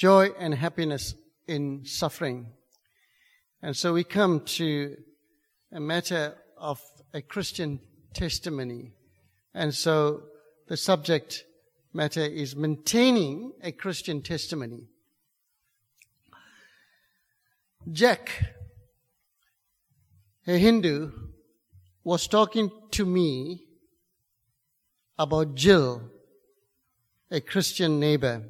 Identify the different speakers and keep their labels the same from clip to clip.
Speaker 1: joy and happiness in suffering. And so we come to a matter of a Christian testimony. And so the subject matter is maintaining a Christian testimony. Jack, a Hindu, was talking to me about Jill, a Christian neighbor.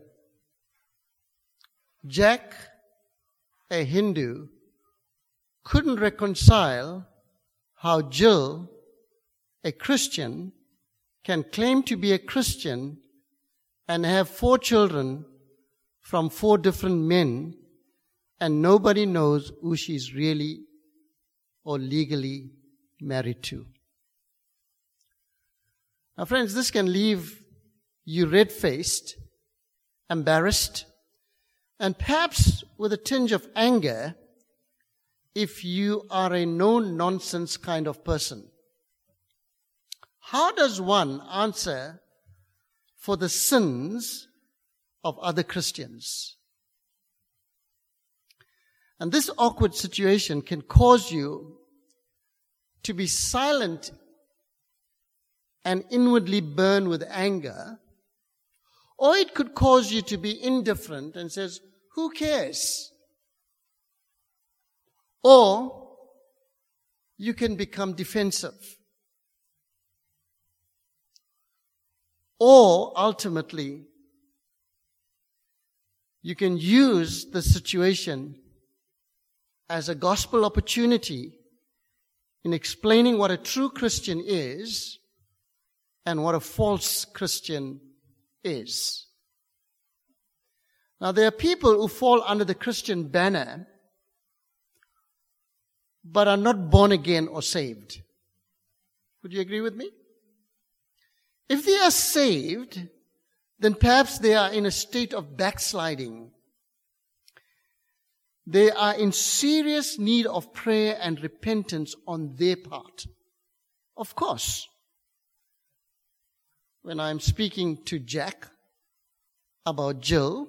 Speaker 1: Jack, a Hindu, couldn't reconcile how Jill, a Christian, can claim to be a Christian and have 4 children from 4 different men, and nobody knows who she's really or legally married to. Now, friends, this can leave you red-faced, embarrassed, and perhaps with a tinge of anger if you are a no-nonsense kind of person. How does one answer for the sins of other Christians? And this awkward situation can cause you to be silent and inwardly burn with anger, or it could cause you to be indifferent and says, who cares? Or you can become defensive. Or ultimately, you can use the situation as a gospel opportunity in explaining what a true Christian is and what a false Christian is. Now, there are people who fall under the Christian banner but are not born again or saved. Would you agree with me? If they are saved, then perhaps they are in a state of backsliding. They are in serious need of prayer and repentance on their part. Of course, when I'm speaking to Jack about Jill,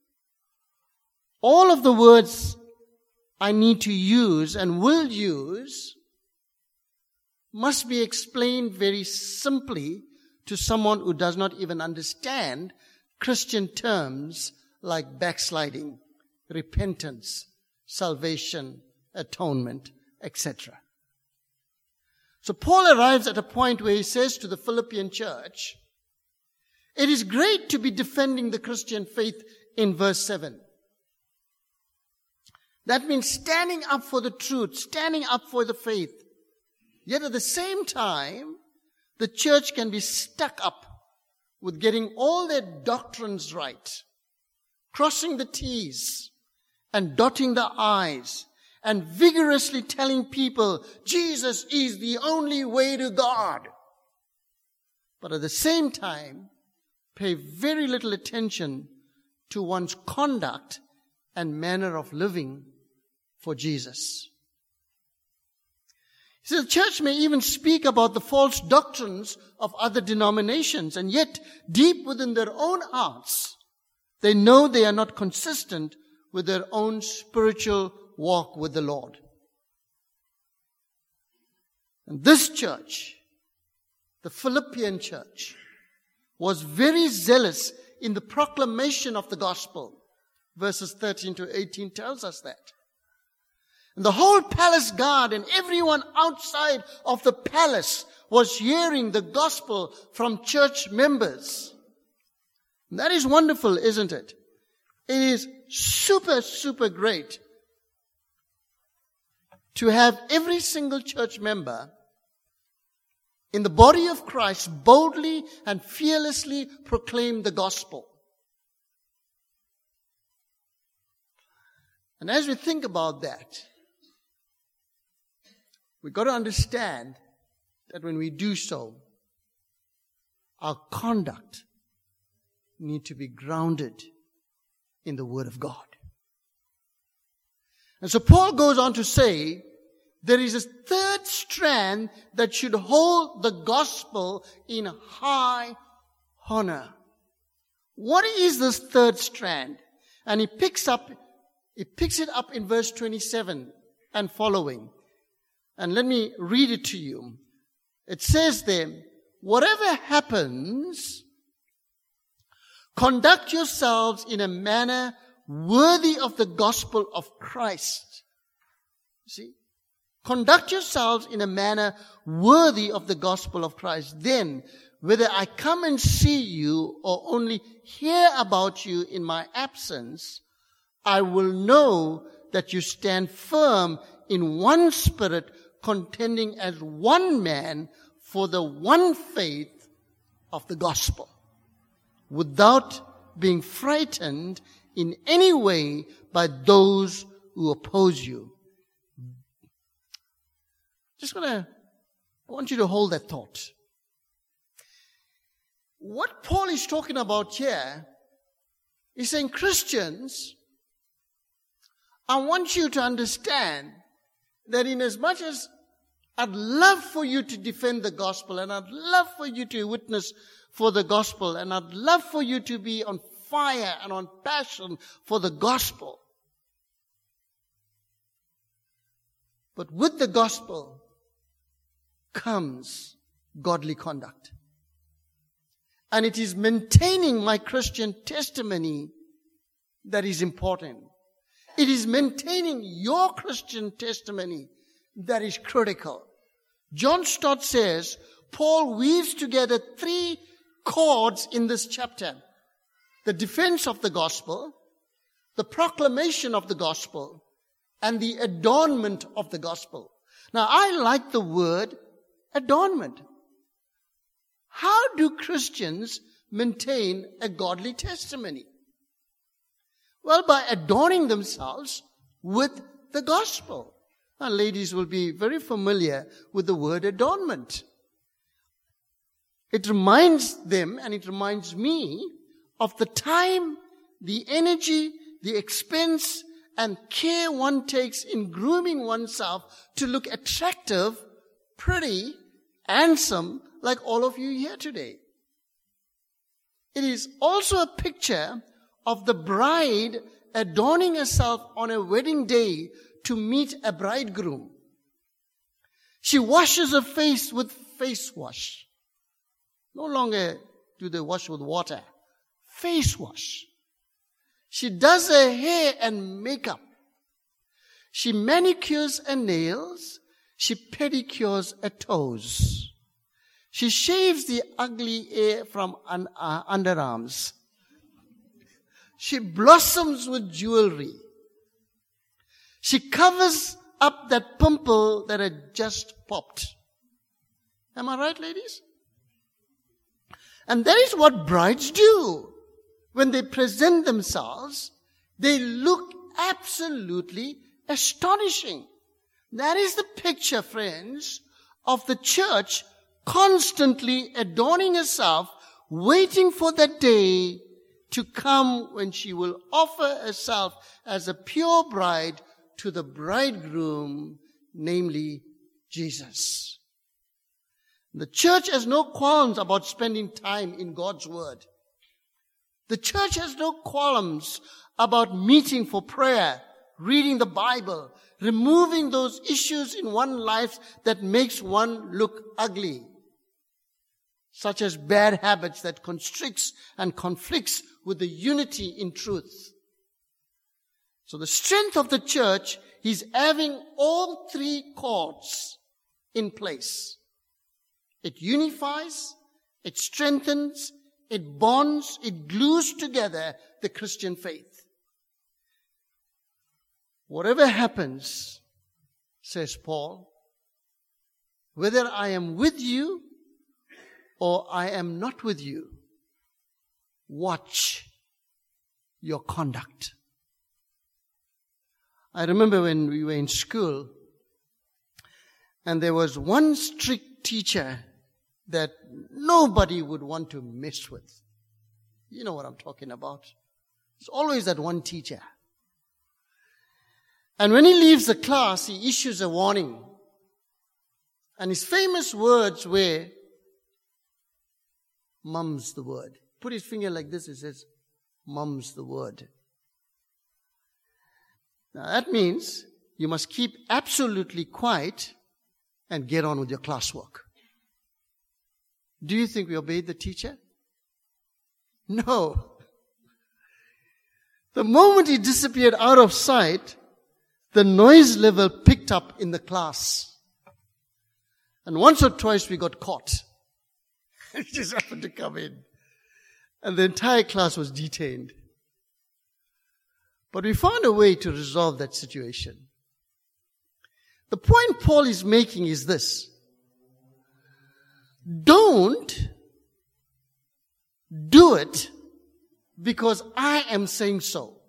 Speaker 1: all of the words I need to use and will use must be explained very simply to someone who does not even understand Christian terms like backsliding, repentance, salvation, atonement, etc. So Paul arrives at a point where he says to the Philippian church, it is great to be defending the Christian faith in verse 7. That means standing up for the truth, standing up for the faith. Yet at the same time, the church can be stuck up with getting all their doctrines right, crossing the T's and dotting the I's, and vigorously telling people Jesus is the only way to God. But at the same time, pay very little attention to one's conduct and manner of living for Jesus. So the church may even speak about the false doctrines of other denominations, and yet deep within their own hearts, they know they are not consistent with their own spiritual walk with the Lord. And this church, the Philippian church, was very zealous in the proclamation of the gospel. Verses 13 to 18 tells us that. And the whole palace guard and everyone outside of the palace was hearing the gospel from church members. And that is wonderful, isn't it? It is super, super great to have every single church member in the body of Christ boldly and fearlessly proclaim the gospel. And as we think about that, we've got to understand that when we do so, our conduct needs to be grounded in the Word of God. And so Paul goes on to say, there is a third strand that should hold the gospel in high honor. What is this third strand? And he picks it up in verse 27 and following. And let me read it to you. It says there, whatever happens, conduct yourselves in a manner worthy of the gospel of Christ. See? Conduct yourselves in a manner worthy of the gospel of Christ. Then, whether I come and see you or only hear about you in my absence, I will know that you stand firm in one spirit, contending as one man for the one faith of the gospel, without being frightened in any way by those who oppose you. I want you to hold that thought. What Paul is talking about here is saying, Christians, I want you to understand that in as much as I'd love for you to defend the gospel, and I'd love for you to witness for the gospel, and I'd love for you to be on fire and on passion for the gospel. But with the gospel comes godly conduct. And it is maintaining my Christian testimony that is important. It is maintaining your Christian testimony that is critical. John Stott says, Paul weaves together three chords in this chapter: the defense of the gospel, the proclamation of the gospel, and the adornment of the gospel. Now, I like the word adornment. How do Christians maintain a godly testimony? Well, by adorning themselves with the gospel. Now, ladies will be very familiar with the word adornment. It reminds them, and it reminds me, of the time, the energy, the expense, and care one takes in grooming oneself to look attractive, pretty, handsome, like all of you here today. It is also a picture of the bride adorning herself on a wedding day to meet a bridegroom. She washes her face with face wash. No longer do they wash with water. Face wash. She does her hair and makeup. She manicures her nails. She pedicures her toes. She shaves the ugly hair from underarms. She blossoms with jewelry. She covers up that pimple that had just popped. Am I right, ladies? And that is what brides do. When they present themselves, they look absolutely astonishing. That is the picture, friends, of the church constantly adorning herself, waiting for that day to come when she will offer herself as a pure bride to the bridegroom, namely Jesus. The church has no qualms about spending time in God's word. The church has no qualms about meeting for prayer, reading the Bible, removing those issues in one's life that makes one look ugly, such as bad habits that constricts and conflicts with the unity in truth. So the strength of the church is having all three chords in place. It unifies, it strengthens, it bonds, it glues together the Christian faith. Whatever happens, says Paul, whether I am with you or I am not with you, watch your conduct. I remember when we were in school, and there was one strict teacher that nobody would want to mess with. You know what I'm talking about. It's always that one teacher. And when he leaves the class, he issues a warning. And his famous words were, mum's the word. Put his finger like this, he says, mum's the word. Now that means you must keep absolutely quiet and get on with your classwork. Do you think we obeyed the teacher? No. The moment he disappeared out of sight, the noise level picked up in the class. And once or twice we got caught. He just happened to come in. And the entire class was detained. But we found a way to resolve that situation. The point Paul is making is this. Don't do it because I am saying so.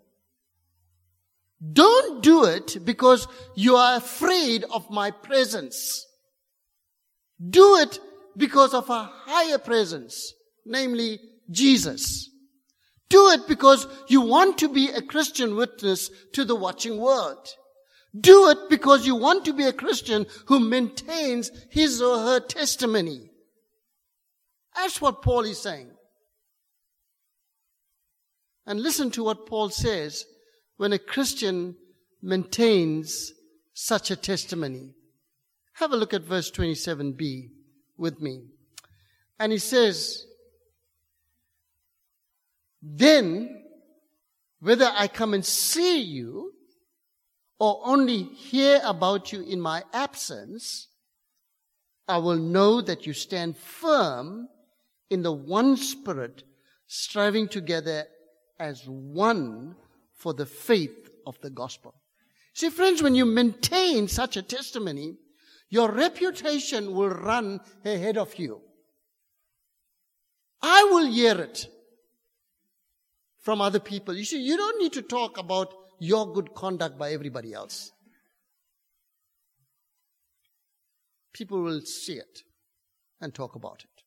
Speaker 1: Don't do it because you are afraid of my presence. Do it because of a higher presence, namely Jesus. Do it because you want to be a Christian witness to the watching world. Do it because you want to be a Christian who maintains his or her testimony. That's what Paul is saying. And listen to what Paul says when a Christian maintains such a testimony. Have a look at verse 27b with me. And he says, then, whether I come and see you or only hear about you in my absence, I will know that you stand firm in the one Spirit, striving together as one for the faith of the gospel. See, friends, when you maintain such a testimony, your reputation will run ahead of you. I will hear it from other people. You see, you don't need to talk about your good conduct by everybody else. People will see it and talk about it.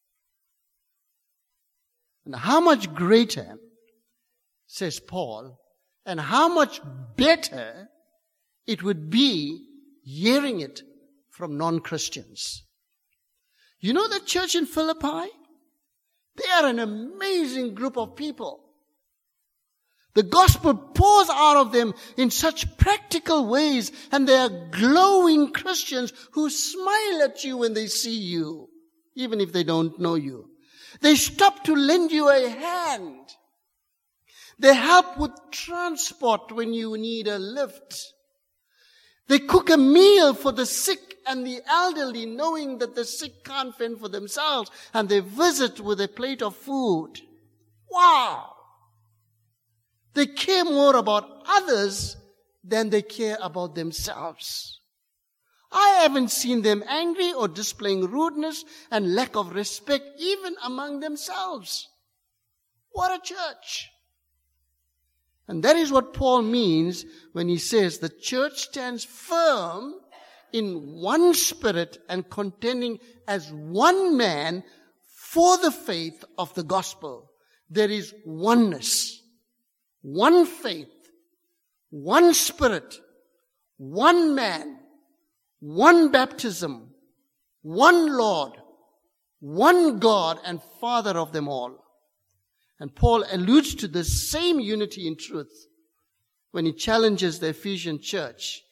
Speaker 1: And how much greater, says Paul, and how much better it would be hearing it from non-Christians. You know the church in Philippi? They are an amazing group of people. The gospel pours out of them in such practical ways, and they are glowing Christians who smile at you when they see you, even if they don't know you. They stop to lend you a hand. They help with transport when you need a lift. They cook a meal for the sick and the elderly, knowing that the sick can't fend for themselves, and they visit with a plate of food. Wow! They care more about others than they care about themselves. I haven't seen them angry or displaying rudeness and lack of respect even among themselves. What a church! And that is what Paul means when he says the church stands firm in one Spirit and contending as one man for the faith of the gospel. There is oneness. One faith, one Spirit, one man, one baptism, one Lord, one God and Father of them all. And Paul alludes to the same unity in truth when he challenges the Ephesian church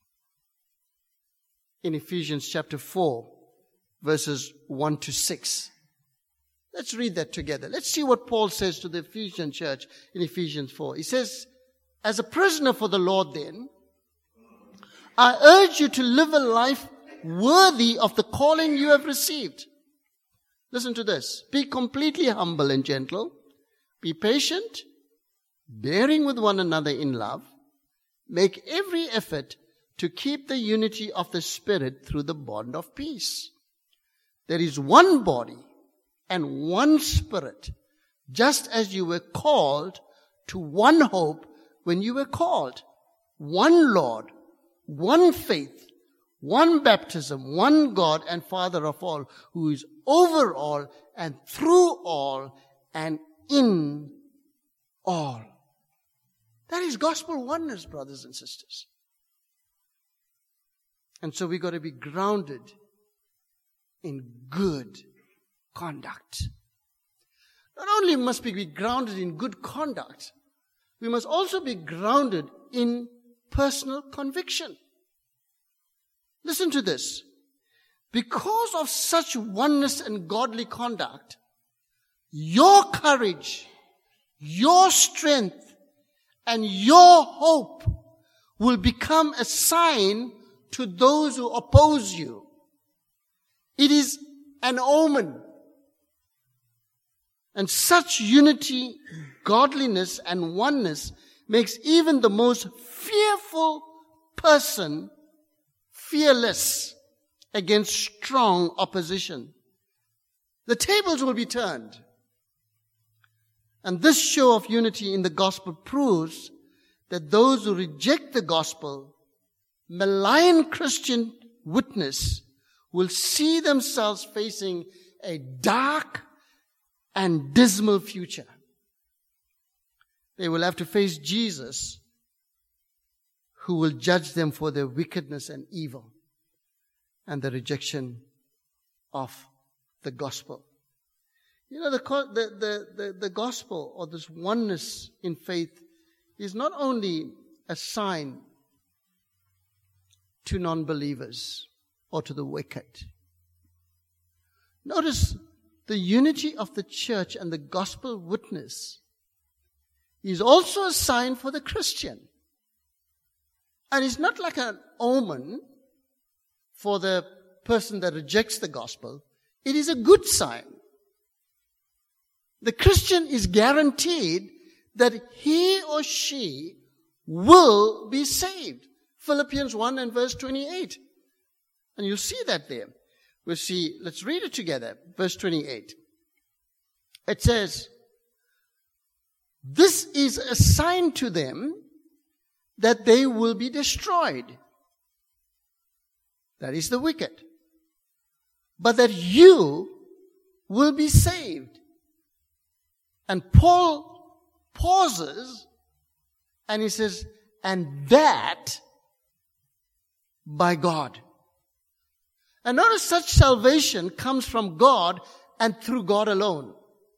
Speaker 1: in Ephesians chapter 4, verses 1 to 6. Let's read that together. Let's see what Paul says to the Ephesian church in Ephesians 4. He says, as a prisoner for the Lord then, I urge you to live a life worthy of the calling you have received. Listen to this. Be completely humble and gentle. Be patient, bearing with one another in love. Make every effort to keep the unity of the Spirit through the bond of peace. There is one body and one Spirit, just as you were called to one hope when you were called. One Lord, one faith, one baptism, one God and Father of all, who is over all and through all and in all. That is gospel oneness, brothers and sisters. And so we got to be grounded in good conduct. Not only must we be grounded in good conduct, we must also be grounded in personal conviction. Listen to this. Because of such oneness and godly conduct, your courage, your strength, and your hope will become a sign to those who oppose you. It is an omen. And such unity, godliness, and oneness makes even the most fearful person fearless against strong opposition. The tables will be turned. And this show of unity in the gospel proves that those who reject the gospel, malign Christian witness, will see themselves facing a dark and dismal future. They will have to face Jesus, who will judge them for their wickedness and evil and the rejection of the gospel. You know, the gospel, or this oneness in faith, is not only a sign to non-believers or to the wicked. Notice the unity of the church and the gospel witness is also a sign for the Christian. And it's not like an omen for the person that rejects the gospel. It is a good sign. The Christian is guaranteed that he or she will be saved. Philippians 1 and verse 28. And you'll see that there. We'll see, let's read it together. Verse 28. It says, "This is a sign to them that they will be destroyed." That is the wicked. "But that you will be saved." And Paul pauses and he says, "And that by God." And notice such salvation comes from God and through God alone.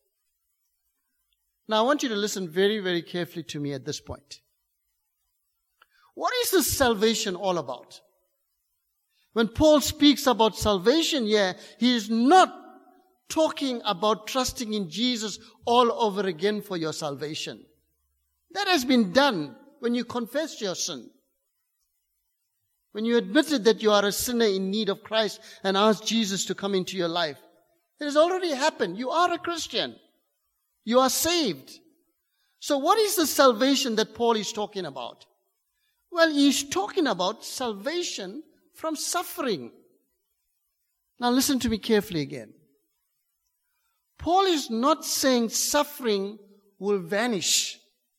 Speaker 1: Now I want you to listen very, very carefully to me at this point. What is this salvation all about? When Paul speaks about salvation here, he is not talking about trusting in Jesus all over again for your salvation. That has been done when you confess your sin. When you admitted that you are a sinner in need of Christ and asked Jesus to come into your life. It has already happened. You are a Christian. You are saved. So what is the salvation that Paul is talking about? Well, he's talking about salvation from suffering. Now listen to me carefully again. Paul is not saying suffering will vanish.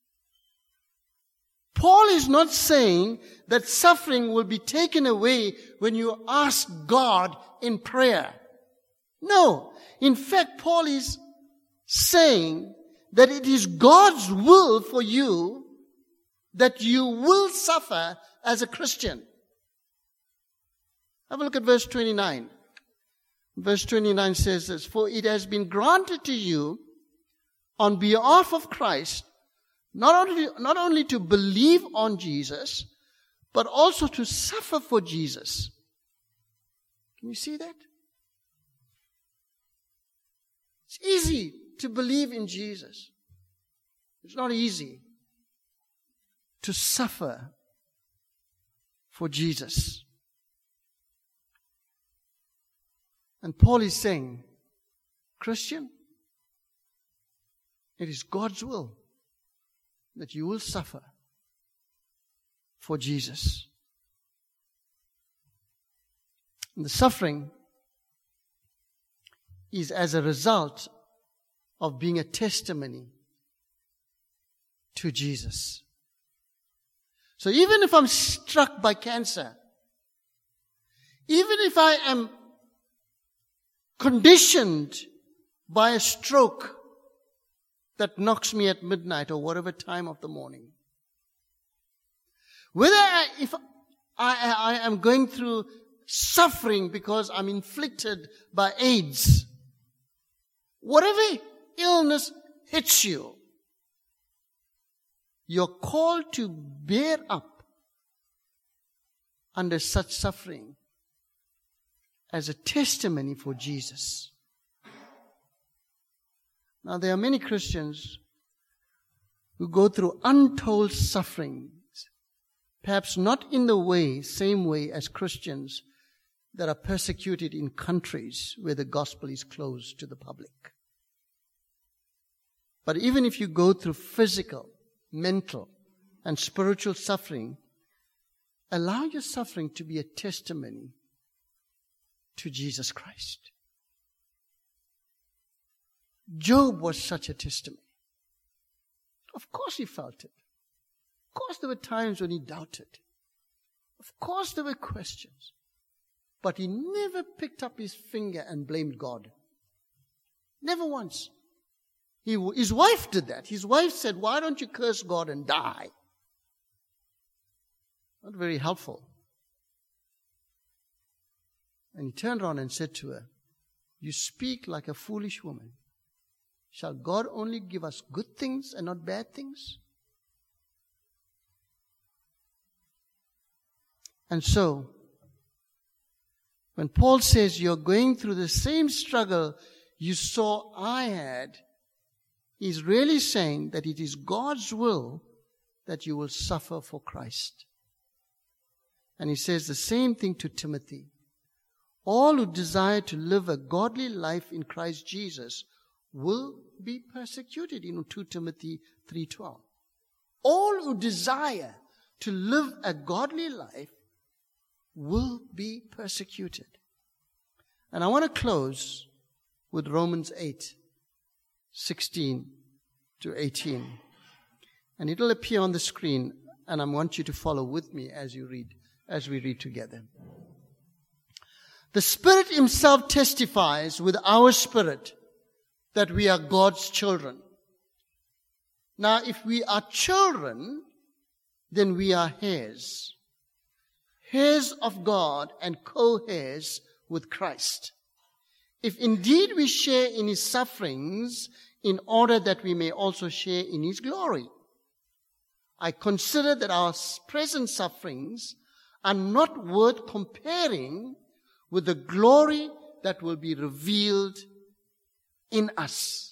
Speaker 1: Paul is not saying that suffering will be taken away when you ask God in prayer. No. In fact, Paul is saying that it is God's will for you that you will suffer as a Christian. Have a look at verse 29. Verse 29 says this, "For it has been granted to you on behalf of Christ not only to believe on Jesus, but also to suffer for Jesus." Can you see that? It's easy to believe in Jesus. It's not easy to suffer for Jesus. And Paul is saying, Christian, it is God's will that you will suffer for Jesus. And the suffering is as a result of being a testimony to Jesus. So even if I'm struck by cancer, even if I am conditioned by a stroke that knocks me at midnight or whatever time of the morning, if I am going through suffering because I'm inflicted by AIDS, whatever illness hits you, you're called to bear up under such suffering as a testimony for Jesus. Now, there are many Christians who go through untold sufferings, perhaps not in the same way as Christians that are persecuted in countries where the gospel is closed to the public. But even if you go through physical, mental, and spiritual suffering, allow your suffering to be a testimony to Jesus Christ. Job was such a testimony. Of course he felt it. Of course there were times when he doubted. Of course there were questions. But he never picked up his finger and blamed God. Never once. His wife did that. His wife said, "Why don't you curse God and die?" Not very helpful. And he turned around and said to her, "You speak like a foolish woman. Shall God only give us good things and not bad things?" And so, when Paul says you're going through the same struggle you saw I had, he's really saying that it is God's will that you will suffer for Christ. And he says the same thing to Timothy. All who desire to live a godly life in Christ Jesus will be persecuted in 2 Timothy 3:12. All who desire to live a godly life will be persecuted. And I want to close with Romans 8:16 to 18. And it'll appear on the screen, and I want you to follow with me as we read together. The Spirit Himself testifies with our spirit that we are God's children. Now, if we are children, then we are heirs. Heirs of God and co-heirs with Christ. If indeed we share in His sufferings, in order that we may also share in His glory. I consider that our present sufferings are not worth comparing with the glory that will be revealed in us.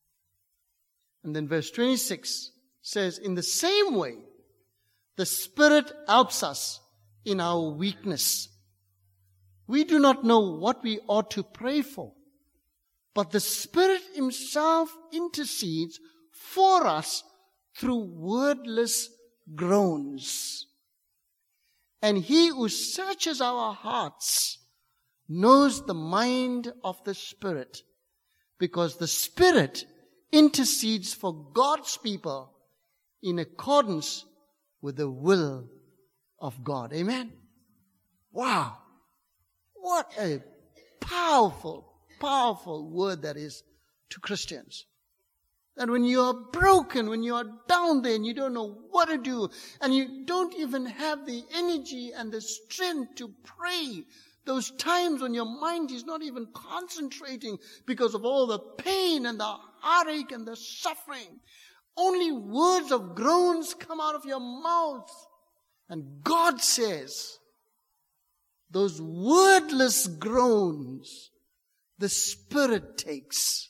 Speaker 1: And then verse 26 says, in the same way, the Spirit helps us in our weakness. We do not know what we ought to pray for, but the Spirit Himself intercedes for us through wordless groans. And He who searches our hearts knows the mind of the Spirit, because the Spirit intercedes for God's people in accordance with the will of God. Amen? Wow. What a powerful, powerful word that is to Christians. That when you are broken, when you are down there and you don't know what to do, and you don't even have the energy and the strength to pray, those times when your mind is not even concentrating because of all the pain and the heartache and the suffering, only words of groans come out of your mouth. And God says, those wordless groans, the Spirit takes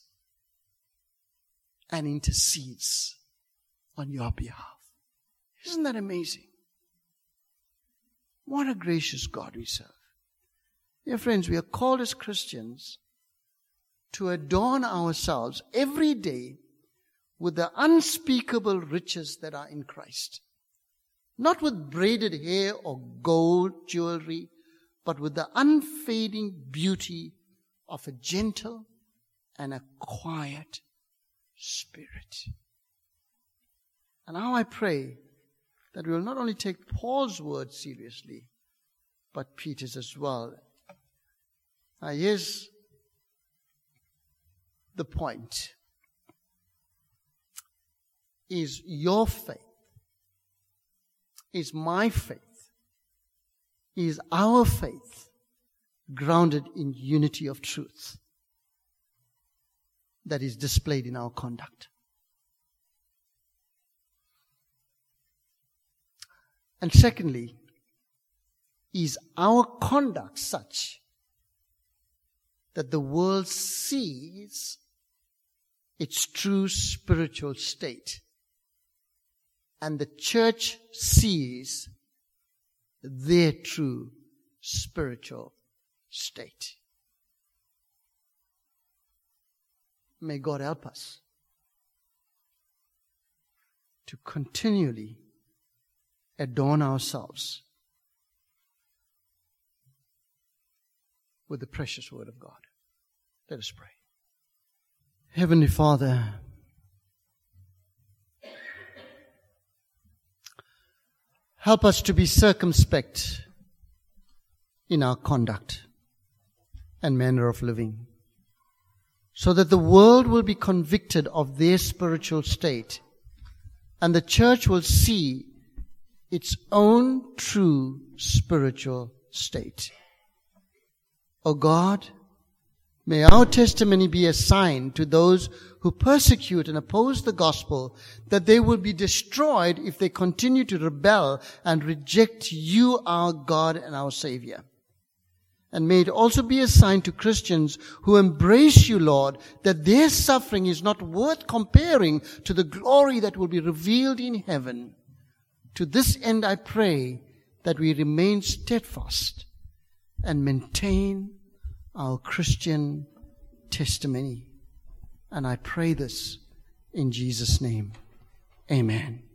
Speaker 1: and intercedes on your behalf. Isn't that amazing? What a gracious God we serve. Dear friends, we are called as Christians to adorn ourselves every day with the unspeakable riches that are in Christ. Not with braided hair or gold jewelry, but with the unfading beauty of a gentle and a quiet spirit. And now I pray that we will not only take Paul's words seriously, but Peter's as well. Now here's the point. Is your faith, is my faith, is our faith grounded in unity of truth that is displayed in our conduct? And secondly, is our conduct such that the world sees its true spiritual state, and the church sees their true spiritual state? May God help us to continually adorn ourselves with the precious Word of God. Let us pray. Heavenly Father, help us to be circumspect in our conduct and manner of living, so that the world will be convicted of their spiritual state, and the church will see its own true spiritual state. O God, may our testimony be a sign to those who persecute and oppose the gospel, that they will be destroyed if they continue to rebel and reject you, our God and our Savior. And may it also be a sign to Christians who embrace you, Lord, that their suffering is not worth comparing to the glory that will be revealed in heaven. To this end I pray that we remain steadfast and maintain our Christian testimony. And I pray this in Jesus' name. Amen.